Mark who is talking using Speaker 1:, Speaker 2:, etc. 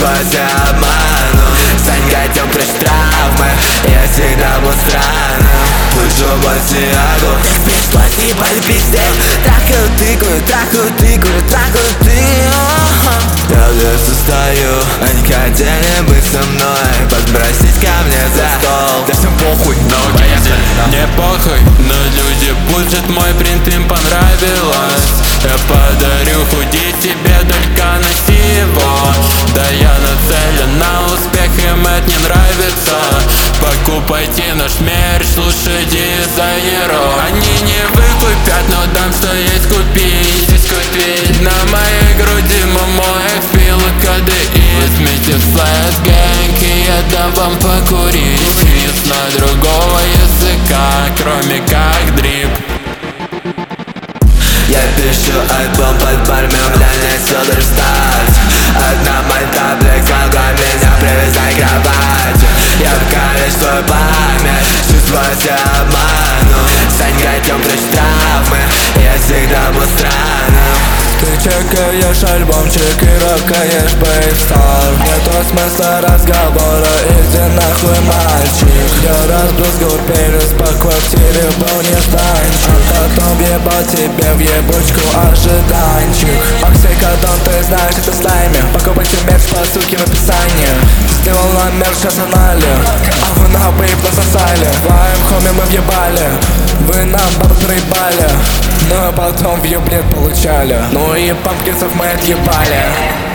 Speaker 1: чувствуйся обману. Санька, идем прочь травмы, я всегда был странным. Пусть жопа Сиагу. Так пришлось не по пизде. Трахал ты, курю, трахал ты. Я в лесу стою, они хотели быть со мной, подбросить ко мне за стол. Да всем похуй, но
Speaker 2: не похуй, но люди пушат мой принт, им понравилось. Я подарю худи тебе, только носи его. Да я нацелен на успех, им это не нравится. Покупайте наш мерч, слушай дизайнеров. Они не выкупят, но дам, что есть купить. На моей груди мой фил коды из Митив Слэш Гэнг. И я дам вам покурить физ на другого языка, кроме как дрип.
Speaker 1: Я пишу альбом под бармен, бля, не сюда встать. Одна моя таблетка смогла меня привязать к кровати. Я покорю свою память, чувствуйся обману. Санька, идем прочь травмы, я всегда был странным.
Speaker 3: Ты чекаешь альбомчик и рокаешь бейстар. Нету смысла разговора, иди нахуй, мальчик. Я разбрызгал перец по квартире, был нежданчик. А потом ебал тебе в ебучку ожиданчик. Оксикодон, ты знаешь, это слайме. Покупайте мерч по ссылке в описании. Сделал нам мерч сейчас анале, а вы на бейб насосали. Лайм, хоми, мы въебали, вы нам бабы проебали, но потом в еблет получали. Ну и пампкинсов мы отъебали.